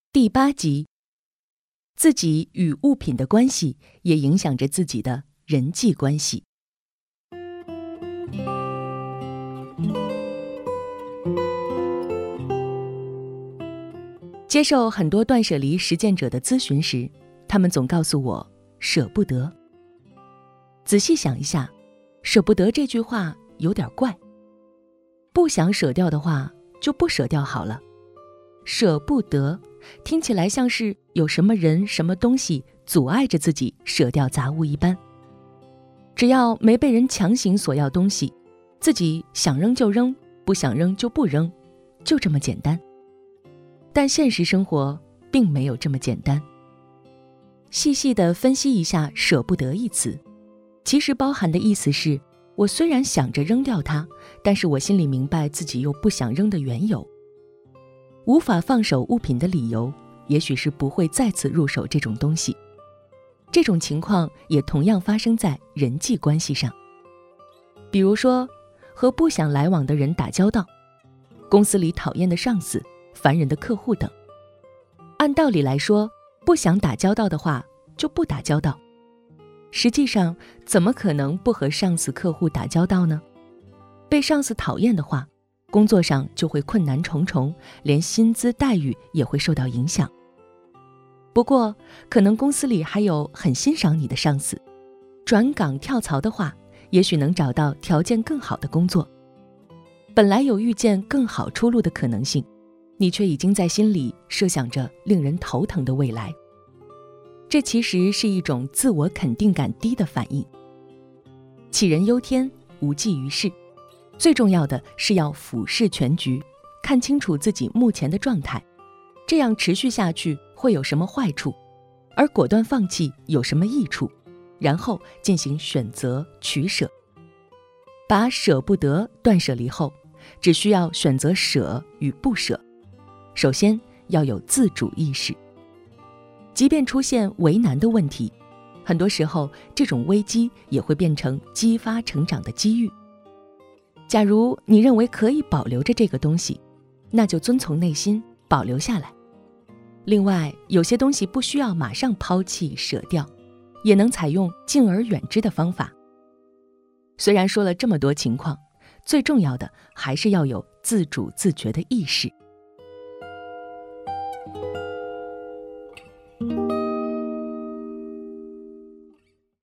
第8集，自己与物品的关系也影响着自己的人际关系。接受很多断舍离实践者的咨询时，他们总告诉我舍不得。仔细想一下，舍不得这句话有点怪。不想舍掉的话，就不舍掉好了。舍不得听起来像是有什么人什么东西阻碍着自己舍掉杂物一般。只要没被人强行索要东西，自己想扔就扔，不想扔就不扔，就这么简单。但现实生活并没有这么简单。细细地分析一下舍不得一词，其实包含的意思是，我虽然想着扔掉它，但是我心里明白自己又不想扔的缘由。无法放手物品的理由，也许是不会再次入手这种东西。这种情况也同样发生在人际关系上。比如说，和不想来往的人打交道，公司里讨厌的上司，烦人的客户等。按道理来说，不想打交道的话，就不打交道。实际上，怎么可能不和上司客户打交道呢？被上司讨厌的话，工作上就会困难重重，连薪资待遇也会受到影响。不过，可能公司里还有很欣赏你的上司，转岗跳槽的话，也许能找到条件更好的工作。本来有遇见更好出路的可能性，你却已经在心里设想着令人头疼的未来。这其实是一种自我肯定感低的反应。杞人忧天，无济于事。最重要的是要俯视全局，看清楚自己目前的状态，这样持续下去会有什么坏处，而果断放弃有什么益处，然后进行选择取舍。把舍不得断舍离后，只需要选择舍与不舍。首先要有自主意识。即便出现为难的问题，很多时候这种危机也会变成激发成长的机遇。假如你认为可以保留着这个东西，那就遵从内心保留下来。另外，有些东西不需要马上抛弃舍掉，也能采用敬而远之的方法。虽然说了这么多情况，最重要的还是要有自主自觉的意识。